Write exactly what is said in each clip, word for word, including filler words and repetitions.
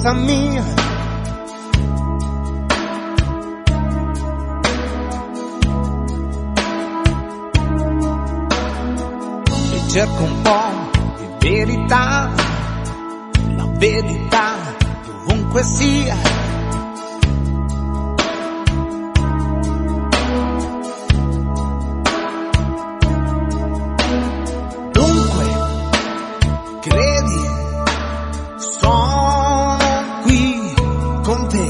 vita mia. E cerco un po' di verità, la verità dovunque sia. Credi, sono qui con te.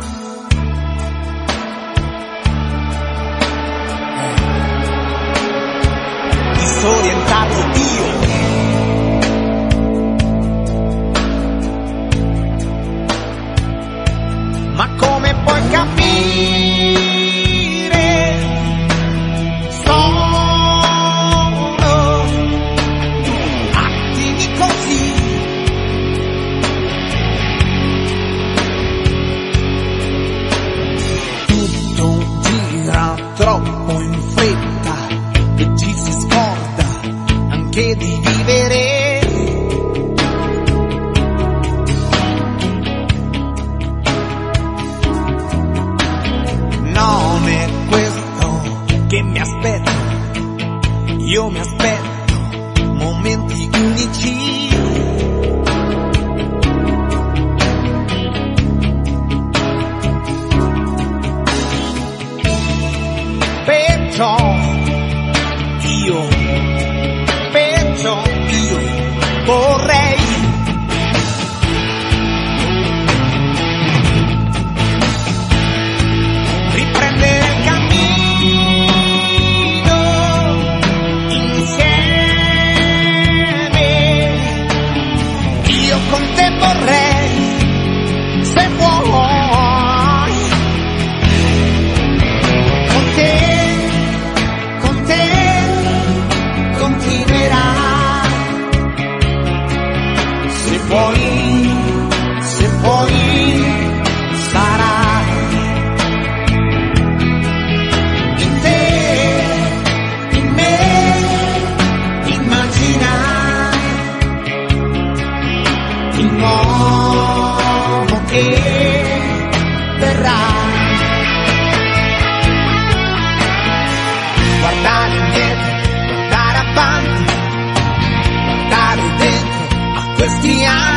Disorientato io, ma come puoi capire? Troppo in fretta e ci si scorda anche di vivere. Non è questo che mi aspetto, io mi aspetto momenti unici. Perciò io, perciò io vorrei riprendere il cammino insieme. Io con te vorrei, se vuoi. Poi, se poi sarà in te, in me, immagina il nuovo che verrà. Guardare indietro, guardare avanti, guardare dentro a questi anni.